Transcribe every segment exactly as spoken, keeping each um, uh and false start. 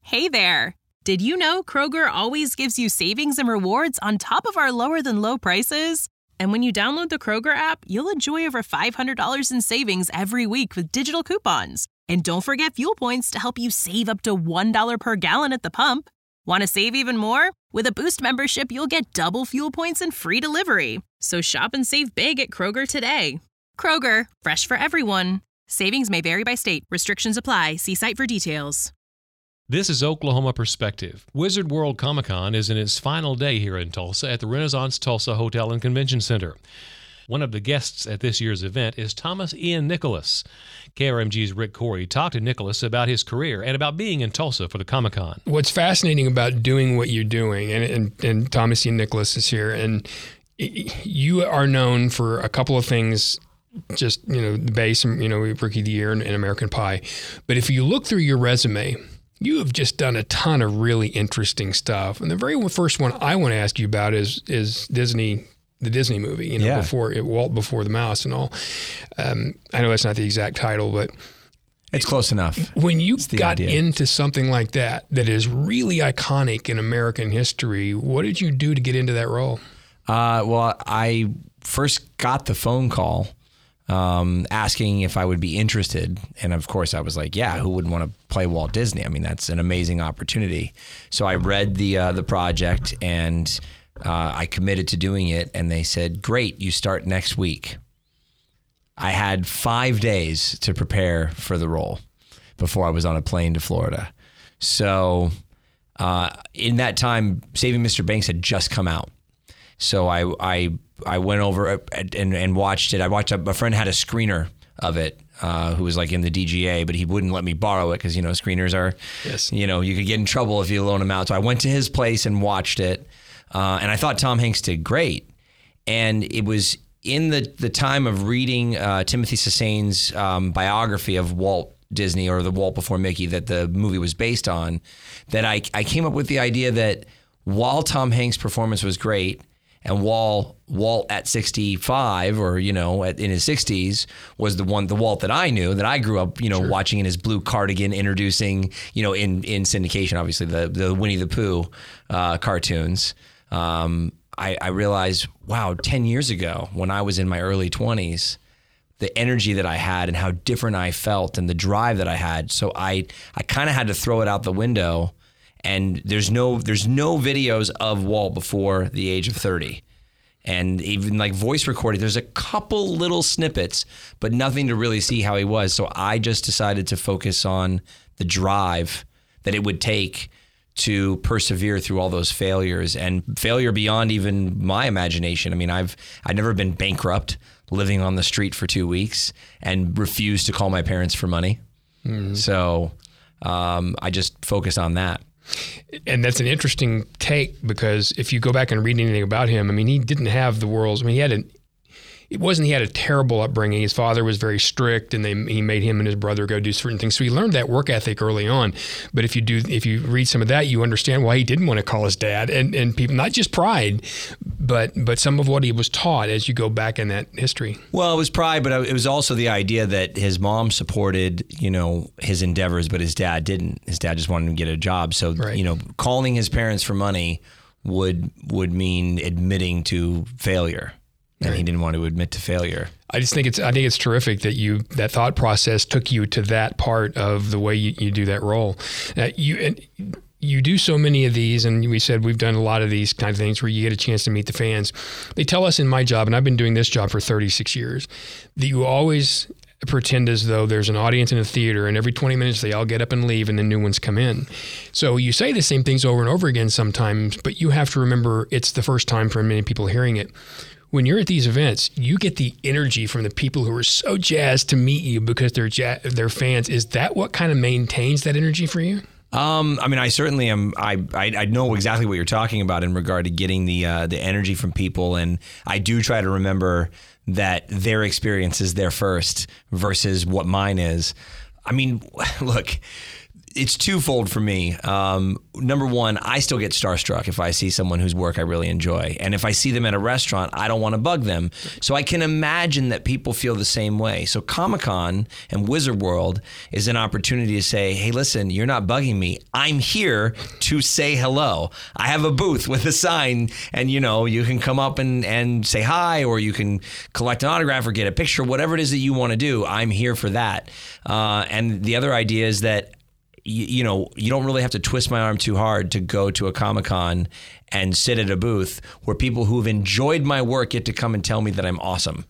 Hey there! Did you know Kroger always gives you savings and rewards on top of our lower-than-low prices? And when you download the Kroger app, you'll enjoy over five hundred dollars in savings every week with digital coupons. And don't forget fuel points to help you save up to one dollar per gallon at the pump. Want to save even more? With a Boost membership, you'll get double fuel points and free delivery. So shop and save big at Kroger today. Kroger, fresh for everyone. Savings may vary by state. Restrictions apply. See site for details. This is Oklahoma Perspective. Wizard World Comic-Con is in its final day here in Tulsa at the Renaissance Tulsa Hotel and Convention Center. One of the guests at this year's event is Thomas Ian Nicholas. K R M G's Rick Corey talked to Nicholas about his career and about being in Tulsa for the Comic-Con. What's fascinating about doing what you're doing, and, and, and Thomas Ian Nicholas is here, and you are known for a couple of things, just, you know, the base, you know, Rookie of the Year and, and American Pie. But if you look through your resume, you have just done a ton of really interesting stuff. And the very first one I want to ask you about is is Disney, the Disney movie, you know, yeah. before it, Walt Before the Mouse and all. Um, I know that's not the exact title, but it's close enough. When you got idea. into something like that, that is really iconic in American history, what did you do to get into that role? Uh, well, I first got the phone call Um, asking if I would be interested. And of course I was like, yeah, who wouldn't want to play Walt Disney? I mean, that's an amazing opportunity. So I read the uh, the project and uh, I committed to doing it. And they said, great, you start next week. I had five days to prepare for the role before I was on a plane to Florida. So uh, in that time, Saving Mister Banks had just come out. So I I I went over and, and watched it. I watched a, a friend had a screener of it uh, who was like in the D G A, but he wouldn't let me borrow it because, you know, screeners are, yes. you know, you could get in trouble if you loan them out. So I went to his place and watched it. Uh, and I thought Tom Hanks did great. And it was in the, the time of reading uh, Timothy Sosane's um, biography of Walt Disney, or the Walt Before Mickey, that the movie was based on, that I, I came up with the idea that while Tom Hanks' performance was great, and while Walt at sixty-five, or, you know, at, in his sixties, was the one, the Walt that I knew, that I grew up, you know, sure. watching in his blue cardigan, introducing, you know, in, in syndication, obviously, the, the Winnie the Pooh uh, cartoons. Um, I, I realized, wow, ten years ago, when I was in my early twenties, the energy that I had and how different I felt and the drive that I had. So I, I kind of had to throw it out the window. And there's no there's no videos of Walt before the age of thirty. And even like voice recording, there's a couple little snippets, but nothing to really see how he was. So I just decided to focus on the drive that it would take to persevere through all those failures, and failure beyond even my imagination. I mean, I've I've never been bankrupt, living on the street for two weeks and refused to call my parents for money. Mm-hmm. So um, I just focused on that. And that's an interesting take, because if you go back and read anything about him, I mean, he didn't have the world's, I mean, he had an, it wasn't he had a terrible upbringing. His father was very strict, and they, he made him and his brother go do certain things. So he learned that work ethic early on. But if you do, if you read some of that, you understand why he didn't want to call his dad, and, and people, not just pride, but but some of what he was taught as you go back in that history. Well, it was pride, but it was also the idea that his mom supported, you know, his endeavors, but his dad didn't. His dad just wanted him to get a job. So, right. you know, calling his parents for money would would mean admitting to failure. And right. he didn't want to admit to failure. I just think it's I think it's terrific that you that thought process took you to that part of the way you, you do that role. Uh, you and you do so many of these, and we said we've done a lot of these kind of things where you get a chance to meet the fans. They tell us in my job, and I've been doing this job for thirty-six years, that you always pretend as though there's an audience in a theater, and every twenty minutes they all get up and leave, and then new ones come in. So you say the same things over and over again sometimes, but you have to remember it's the first time for many people hearing it. When you're at these events, you get the energy from the people who are so jazzed to meet you because they're ja- they're fans. Is that what kind of maintains that energy for you? Um, I mean, I certainly am. I, I I know exactly what you're talking about in regard to getting the uh, the energy from people, and I do try to remember that their experience is their first versus what mine is. I mean, look, it's twofold for me. Um, number one, I still get starstruck if I see someone whose work I really enjoy. And if I see them at a restaurant, I don't want to bug them. So I can imagine that people feel the same way. So Comic-Con and Wizard World is an opportunity to say, hey, listen, you're not bugging me. I'm here to say hello. I have a booth with a sign, and you know, you can come up and, and say hi, or you can collect an autograph or get a picture, whatever it is that you want to do. I'm here for that. Uh, and the other idea is that You, you know, you don't really have to twist my arm too hard to go to a Comic-Con and sit at a booth where people who have enjoyed my work get to come and tell me that I'm awesome.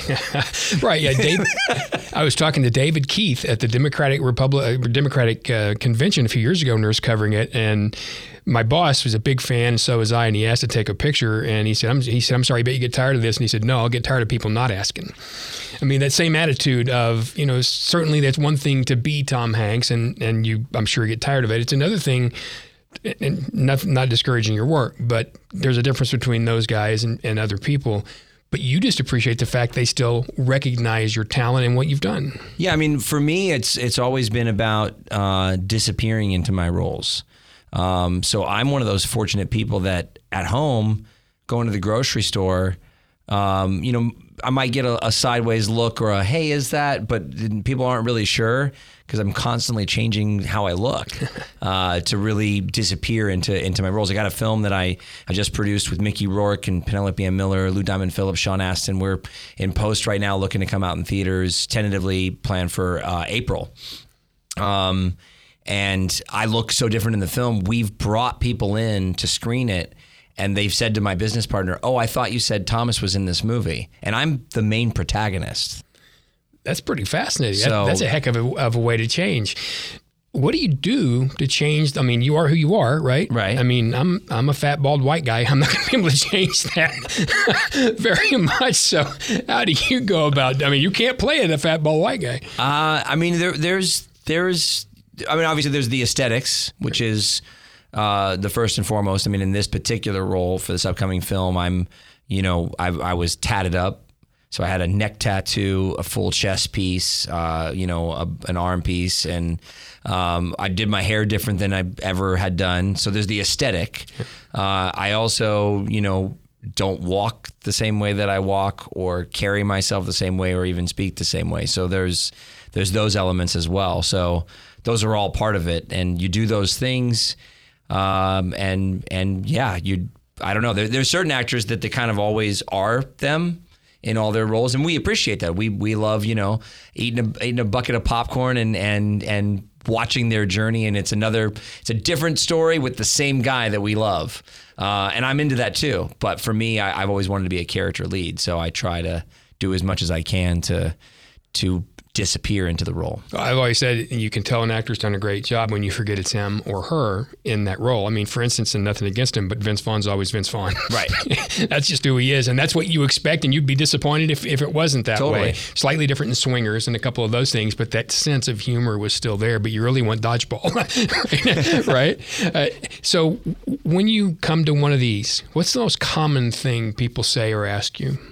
Right. Yeah. Dave, I was talking to David Keith at the Democratic Republic Democratic uh, convention a few years ago when I was covering it, and my boss was a big fan, and so was I. And he asked to take a picture, and he said, "I'm," he said, "I'm sorry, but you get tired of this." And he said, "No, I'll get tired of people not asking." I mean, that same attitude of, you know, certainly that's one thing to be Tom Hanks, and and you, I'm sure you get tired of it. It's another thing. And not, not discouraging your work, but there's a difference between those guys and, and other people. But you just appreciate the fact they still recognize your talent and what you've done. Yeah, I mean, for me, it's it's always been about uh, disappearing into my roles. Um, so I'm one of those fortunate people that at home, going to the grocery store, um, you know, I might get a, a sideways look or a, hey, is that? But people aren't really sure because I'm constantly changing how I look uh, to really disappear into into my roles. I got a film that I, I just produced with Mickey Rourke and Penelope Ann Miller, Lou Diamond Phillips, Sean Astin. We're in post right now looking to come out in theaters, tentatively planned for uh, April. Um, and I look so different in the film. We've brought people in to screen it, and they've said to my business partner, oh, I thought you said Thomas was in this movie. And I'm the main protagonist. That's pretty fascinating. So, that, that's a heck of a, of a way to change. What do you do to change? I mean, you are who you are, right? Right. I mean, I'm I'm a fat, bald, white guy. I'm not going to be able to change that very much. So how do you go about, I mean, you can't play it, a fat, bald, white guy. Uh, I mean, there, there's, there's, I mean, obviously there's the aesthetics, which is uh, the first and foremost. I mean, in this particular role for this upcoming film, I'm, you know, I, I was tatted up. So I had a neck tattoo, a full chest piece, uh, you know, a, an arm piece, and um, I did my hair different than I ever had done. So there's the aesthetic. Uh, I also, you know, don't walk the same way that I walk, or carry myself the same way, or even speak the same way. So there's there's those elements as well. So those are all part of it, and you do those things, um, and and yeah, you. I don't know. There, there's certain actors that they kind of always are them in all their roles, and we appreciate that. We we love, you know, eating a, eating a bucket of popcorn and and and watching their journey, and it's another, it's a different story with the same guy that we love, uh, and I'm into that too. But for me, I, I've always wanted to be a character lead, so I try to do as much as I can to to disappear into the role. I've always said you can tell an actor's done a great job when you forget it's him or her in that role. I mean, for instance, and nothing against him, but Vince Vaughn's always Vince Vaughn. Right. That's just who he is. And that's what you expect, and you'd be disappointed if, if it wasn't that Totally. way. Slightly different in Swingers and a couple of those things, but that sense of humor was still there, but you really want dodgeball, right? Uh, so when you come to one of these, what's the most common thing people say or ask you?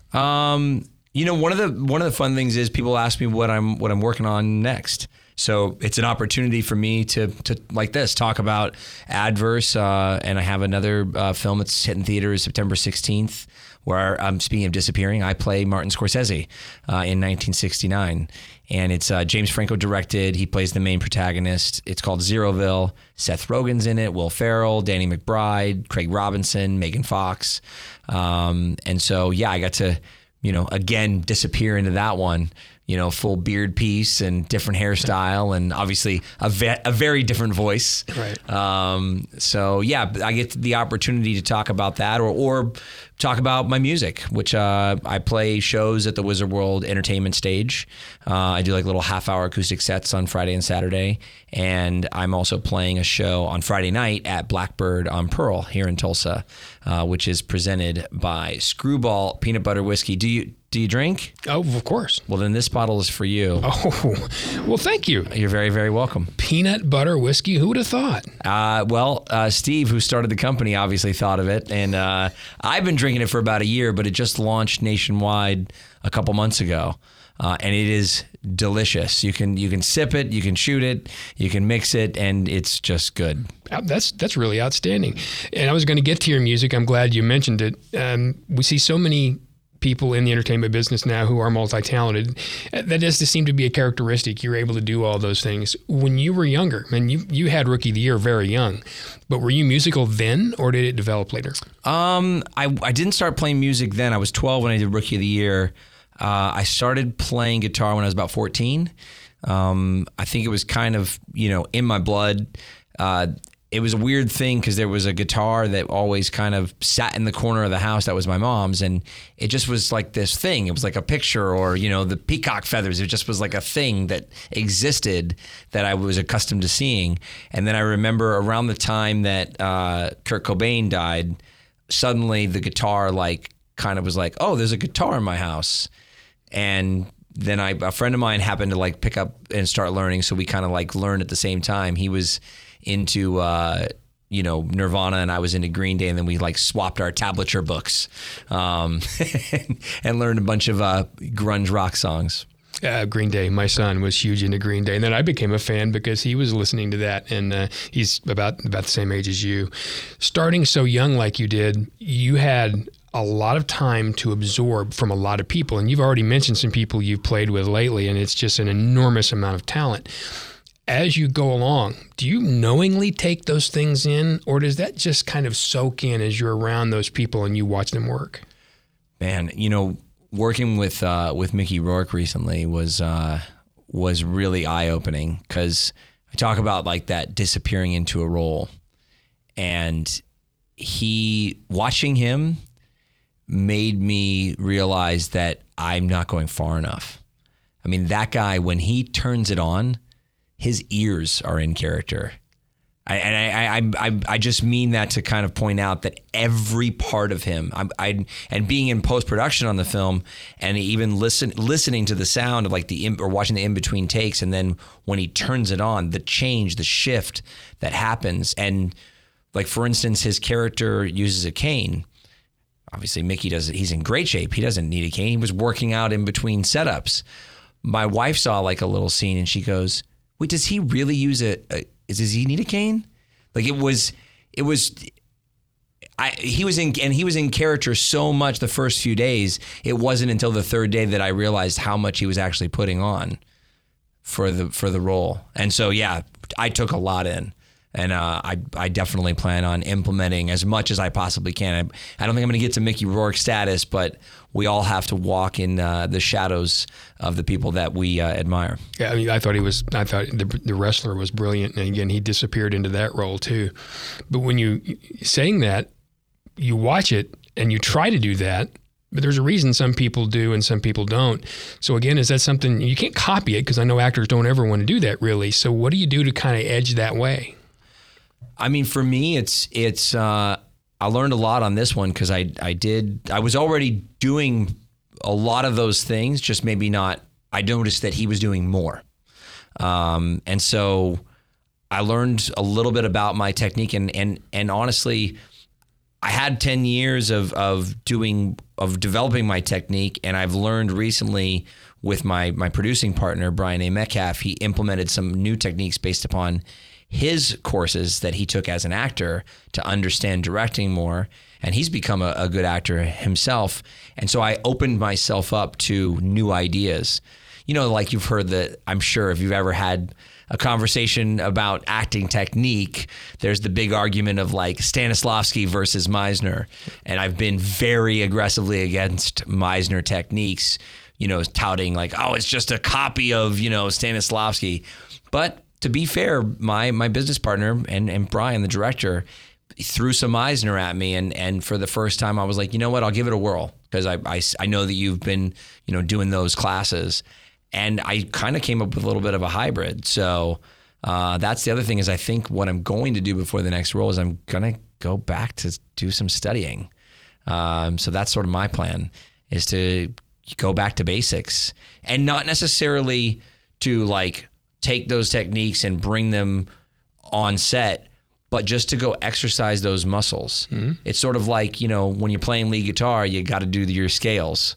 Um, you know, one of the one of the fun things is people ask me what I'm what I'm working on next. So it's an opportunity for me to to like this talk about Adverse, uh, and I have another uh, film that's hitting theaters September sixteenth, where I'm, speaking of disappearing, I play Martin Scorsese uh, in nineteen sixty-nine, and it's uh, James Franco directed. He plays the main protagonist. It's called Zeroville. Seth Rogen's in it, Will Ferrell, Danny McBride, Craig Robinson, Megan Fox, um, and so yeah, I got to, you know, again, disappear into that one, you know, full beard piece and different hairstyle, and obviously a, ve- a very different voice. Right. Um, so yeah, I get the opportunity to talk about that, or, or talk about my music, which uh, I play shows at the Wizard World Entertainment Stage. Uh, I do like little half hour acoustic sets on Friday and Saturday. And I'm also playing a show on Friday night at Blackbird on Pearl here in Tulsa, uh, which is presented by Screwball Peanut Butter Whiskey. Do you do you drink? Oh, of course. Well, then this bottle is for you. Oh, well, thank you. You're very, very welcome. Peanut butter whiskey. Who would have thought? Uh, well, uh, Steve, who started the company, obviously thought of it. And uh, I've been drinking it for about a year, but it just launched nationwide a couple months ago. uh, and it is delicious. You can you can sip it, you can shoot it, you can mix it, and it's just good. That's that's really outstanding. And I was going to get to your music. I'm glad you mentioned it. Um, we see so many people in the entertainment business now who are multi-talented. That does seem to be a characteristic. You're able to do all those things. When you were younger, and you you had Rookie of the Year very young, but were you musical then, or did it develop later? Um, I, I didn't start playing music then. I was twelve when I did Rookie of the Year. Uh, I started playing guitar when I was about fourteen. Um, I think it was kind of, you know, in my blood. Uh, It was a weird thing because there was a guitar that always kind of sat in the corner of the house that was my mom's, and it just was like this thing. It was like a picture, or, you know, the peacock feathers. It just was like a thing that existed that I was accustomed to seeing. And then I remember around the time that uh, Kurt Cobain died, suddenly the guitar like kind of was like, oh, there's a guitar in my house. And then I, a friend of mine happened to like pick up and start learning, so we kind of like learned at the same time. He was into uh, you know, Nirvana, and I was into Green Day, and then we like swapped our tablature books um, and, and learned a bunch of uh, grunge rock songs. Uh, Green Day. My son was huge into Green Day, and then I became a fan because he was listening to that, and uh, he's about about the same age as you. Starting so young like you did, you had a lot of time to absorb from a lot of people, and you've already mentioned some people you've played with lately, and it's just an enormous amount of talent. As you go along, do you knowingly take those things in, or does that just kind of soak in as you're around those people and you watch them work? Man, you know, working with uh, with Mickey Rourke recently was uh, was really eye-opening, because I talk about like that disappearing into a role, and he watching him made me realize that I'm not going far enough. I mean, that guy, when he turns it on, his ears are in character. I, and I, I, I, I just mean that to kind of point out that every part of him, I, I and being in post-production on the film, and even listen, listening to the sound of like the in, or watching the in-between takes, and then when he turns it on, the change, the shift that happens, and like for instance, his character uses a cane. Obviously, Mickey does it. He's in great shape. He doesn't need a cane. He was working out in between setups. My wife saw like a little scene, and she goes, "Wait, does he really use a? a Does he need a cane?" Like it was, it was, I, he was in, and he was in character so much the first few days. It wasn't until the third day that I realized how much he was actually putting on for the, for the role. And so, yeah, I took a lot in, and uh, I, I definitely plan on implementing as much as I possibly can. I, I don't think I'm going to get to Mickey Rourke status, but we all have to walk in uh, the shadows of the people that we uh, admire. Yeah, I mean, I thought he was. I thought the the wrestler was brilliant, and again, he disappeared into that role too. But when you saying that, you watch it and you try to do that, but there's a reason some people do and some people don't. So again, is that something you can't copy it, because I know actors don't ever want to do that really. So what do you do to kind of edge that way? I mean, for me, it's it's. Uh, I learned a lot on this one because I I did I was already doing a lot of those things, just maybe not. I noticed that he was doing more, um, and so I learned a little bit about my technique. And and and honestly, I had ten years of of doing of developing my technique, and I've learned recently with my my producing partner Brian A. Metcalf. He implemented some new techniques based upon his courses that he took as an actor to understand directing more, and he's become a, a good actor himself. And so I opened myself up to new ideas. You know, like you've heard that, I'm sure if you've ever had a conversation about acting technique, there's the big argument of like Stanislavski versus Meisner. And I've been very aggressively against Meisner techniques, you know, touting like, oh, it's just a copy of, you know, Stanislavski. But to be fair, my my business partner and, and Brian, the director, threw some Eisner at me, and and for the first time I was like, you know what, I'll give it a whirl, because I, I, I know that you've been, you know, doing those classes, and I kind of came up with a little bit of a hybrid. So uh, that's the other thing, is I think what I'm going to do before the next role is I'm gonna go back to do some studying. Um, so that's sort of my plan, is to go back to basics, and not necessarily to like take those techniques and bring them on set, but just to go exercise those muscles. Mm-hmm. It's sort of like, you know, when you're playing lead guitar, you got to do your scales.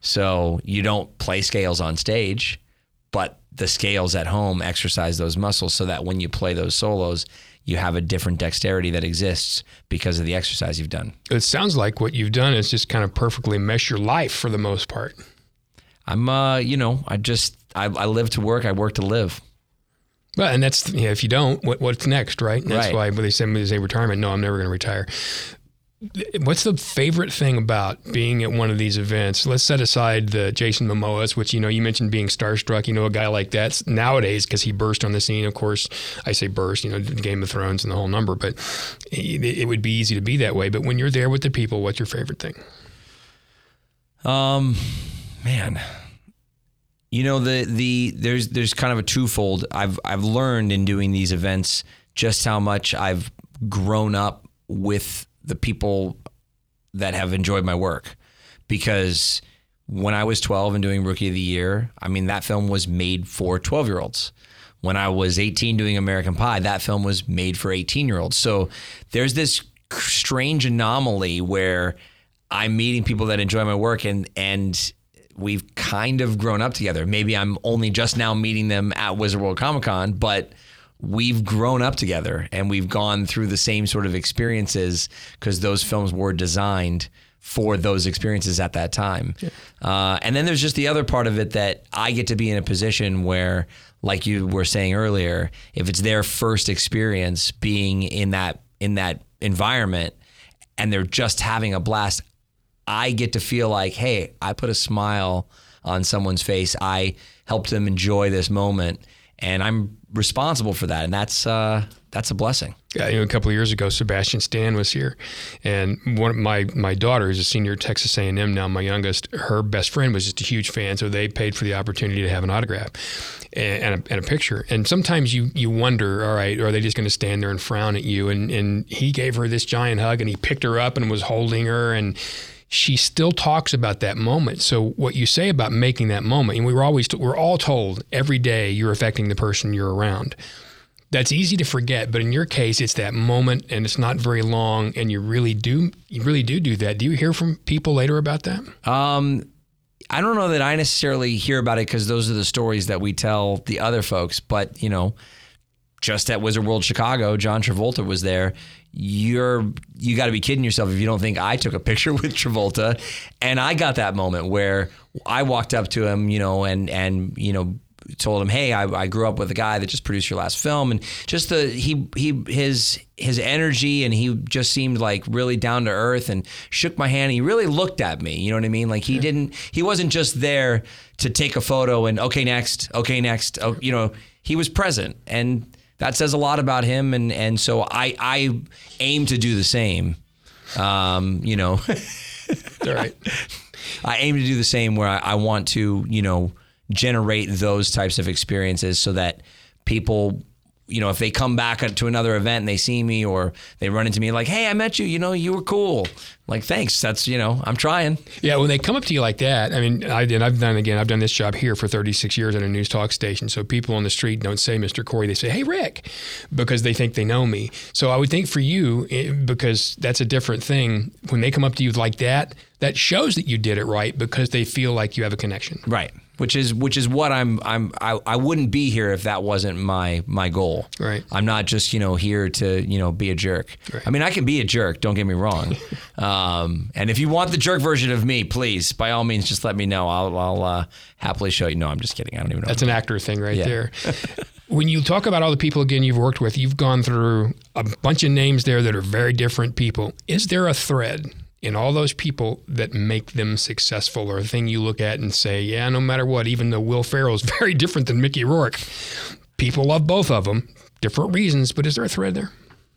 So you don't play scales on stage, but the scales at home exercise those muscles so that when you play those solos, you have a different dexterity that exists because of the exercise you've done. It sounds like what you've done is just kind of perfectly mesh your life for the most part. I'm, uh, you know, I just, I, I live to work, I work to live. Well, and that's, you know, if you don't, what, what's next, right? And that's right. why when they send me to say retirement, no, I'm never going to retire. What's the favorite thing about being at one of these events? Let's set aside the Jason Momoas, which, you know, you mentioned being starstruck. You know, a guy like that nowadays, because he burst on the scene, of course, I say burst, you know, Game of Thrones and the whole number, but it would be easy to be that way. But when you're there with the people, what's your favorite thing? Um, man, you know, the, the, there's, there's kind of a twofold. I've, I've learned in doing these events just how much I've grown up with the people that have enjoyed my work, because when I was twelve and doing Rookie of the Year, I mean, that film was made for twelve year olds. When I was eighteen doing American Pie, that film was made for eighteen year olds. So there's this strange anomaly where I'm meeting people that enjoy my work, and, and we've kind of grown up together. Maybe I'm only just now meeting them at Wizard World Comic Con, but we've grown up together and we've gone through the same sort of experiences because those films were designed for those experiences at that time. Yeah. Uh, and then there's just the other part of it that I get to be in a position where, like you were saying earlier, if it's their first experience being in that in that environment and they're just having a blast, I get to feel like, hey, I put a smile on someone's face. I helped them enjoy this moment, and I'm responsible for that, and that's uh, that's a blessing. Yeah, you know, a couple of years ago, Sebastian Stan was here, and one of my my daughter is a senior at Texas A and M now. My youngest, her best friend was just a huge fan, so they paid for the opportunity to have an autograph and, and, a, and a picture. And sometimes you you wonder, all right, are they just going to stand there and frown at you? And and he gave her this giant hug, and he picked her up and was holding her, and she still talks about that moment. So what you say about making that moment, and we were always, we're all told every day you're affecting the person you're around. That's easy to forget, but in your case, it's that moment, and it's not very long, and you really do, you really do do that. Do you hear from people later about that? Um, I don't know that I necessarily hear about it because those are the stories that we tell the other folks. But you know, just at Wizard World Chicago, John Travolta was there. You're you got to be kidding yourself if you don't think I took a picture with Travolta. And I got that moment where I walked up to him, you know, and and you know, told him, hey, I, I grew up with a guy that just produced your last film, and just the he he his his energy, and he just seemed like really down to earth and shook my hand. He really looked at me, you know what I mean? Like he yeah. didn't he wasn't just there to take a photo and okay next, okay next, oh, you know, he was present, and that says a lot about him, and, and so I I aim to do the same. Um, you know, all right. I aim to do the same where I, I want to, you know, generate those types of experiences so that people, you know, if they come back to another event and they see me or they run into me like, hey, I met you, you know, you were cool. Like, thanks. That's, you know, I'm trying. Yeah, when they come up to you like that, I mean, I did, I've done, again, I've done this job here for thirty-six years at a news talk station. So people on the street don't say Mister Corey, they say, hey, Rick, because they think they know me. So I would think for you, because that's a different thing, when they come up to you like that, that shows that you did it right because they feel like you have a connection. Right. Which is which is what I'm I'm I, I wouldn't be here if that wasn't my my goal. Right. I'm not just, you know, here to, you know, be a jerk. Right. I mean, I can be a jerk, don't get me wrong. um, and if you want the jerk version of me, please, by all means, just let me know. I'll I'll uh, happily show you. No, I'm just kidding. I don't even know. That's an actor thing right yeah. there. When you talk about all the people, again, you've worked with, you've gone through a bunch of names there that are very different people. Is there a thread in all those people that make them successful, or a thing you look at and say, yeah, no matter what, even though Will Ferrell is very different than Mickey Rourke, people love both of them, different reasons, but is there a thread there?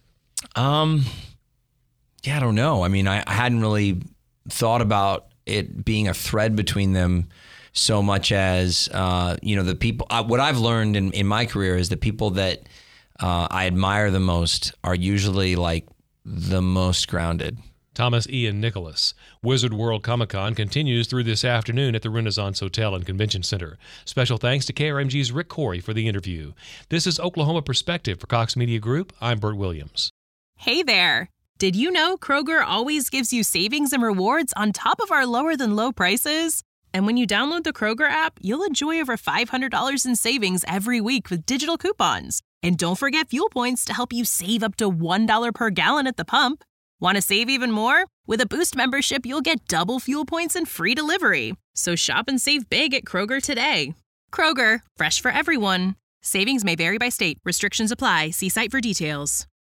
Um, yeah, I don't know. I mean, I, I hadn't really thought about it being a thread between them so much as, uh, you know, the people, uh, what I've learned in, in my career is the people that uh, I admire the most are usually like the most grounded. Thomas Ian Nicholas. Wizard World Comic Con continues through this afternoon at the Renaissance Hotel and Convention Center. Special thanks to K R M G's Rick Corey for the interview. This is Oklahoma Perspective for Cox Media Group. I'm Bert Williams. Hey there. Did you know Kroger always gives you savings and rewards on top of our lower than low prices? And when you download the Kroger app, you'll enjoy over five hundred dollars in savings every week with digital coupons. And don't forget fuel points to help you save up to one dollar per gallon at the pump. Want to save even more? With a Boost membership, you'll get double fuel points and free delivery. So shop and save big at Kroger today. Kroger, fresh for everyone. Savings may vary by state. Restrictions apply. See site for details.